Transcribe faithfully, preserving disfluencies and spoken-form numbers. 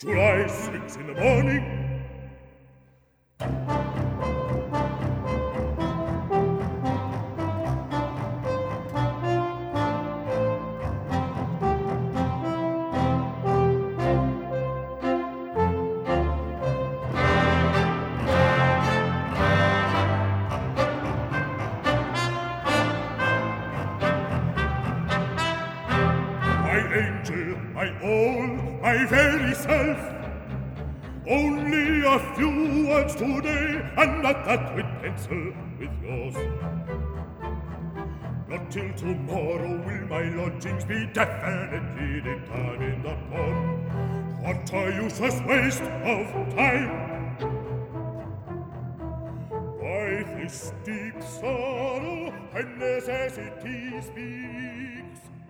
July sixth in the morning. Angel, my all, my very self. Only a few words today, and not that with pencil, with yours. Not till tomorrow will my lodgings be definitely determined upon. What a useless waste of time! By this deep sorrow and necessity speaks.